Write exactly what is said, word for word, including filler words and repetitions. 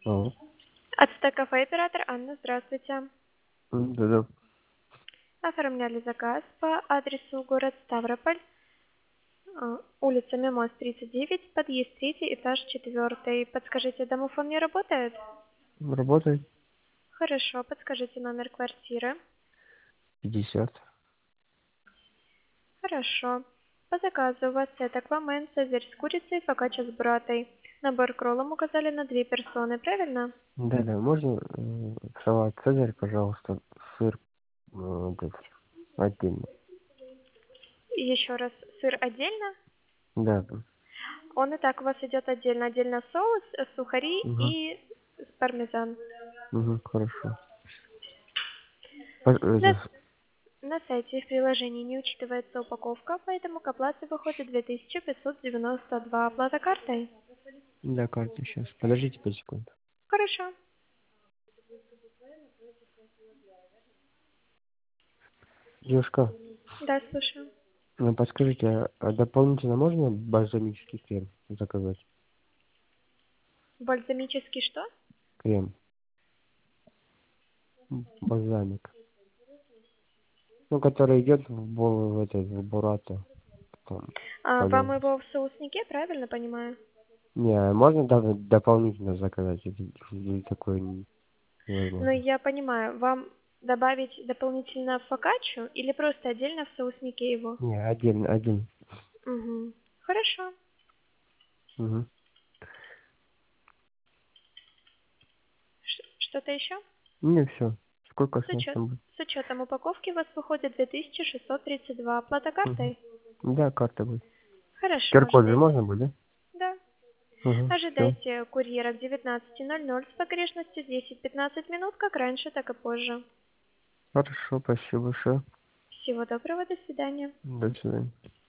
Алло. Ацтек кафе, оператор Анна, здравствуйте. М, Да-да. Оформляли заказ по адресу город Ставрополь, а, улица Мимоз, тридцать девять, подъезд третий, этаж четвертый. Подскажите, домофон не работает? Работает Хорошо, подскажите номер квартиры. пятьдесят. Хорошо. По заказу у вас это квамен, цезарь с курицей, фокаччо с буратой. Набор к роллам указали на две персоны, правильно? Да-да, можно э, салат Цезарь, пожалуйста, сыр э, этот, отдельно. Еще раз, сыр отдельно? Да, да. Он и так у вас идет отдельно. Отдельно соус, э, сухари Угу, и пармезан. угу, хорошо. По- На, это, на сайте в приложении не учитывается упаковка, поэтому к оплате выходит две тысячи пятьсот девяносто два. Оплата картой? да, карта сейчас. Подождите пять секунд. Хорошо. Девушка, Да, слушаю. ну, подскажите, а а дополнительно можно бальзамический крем заказать? Бальзамический что? Крем. М, Бальзамик. Ну, который идет в, бо- в, этот, в бурато. Там, А, вам по-моему. его в соуснике, правильно понимаю? Не, а можно даже дополнительно заказать? Или, или такое не- Ну, невозможно? я понимаю, вам добавить дополнительно фокаччу или просто отдельно в соуснике его? Не, отдельно, один. Угу. Хорошо. Угу. Ш- что-то еще? Не, все. Сколько С, с нас учет, там будет? с учетом упаковки у вас выходит две тысячи шестьсот тридцать два. Оплата Угу. картой? Да, карта будет. Хорошо, Киркод же ожидайте. можно будет, Да. да? Угу. Все. Ожидайте курьера к девятнадцати ноль ноль с погрешностью десять-пятнадцать минут, как раньше, так и позже. Хорошо, спасибо большое. Всего доброго, до свидания. До свидания.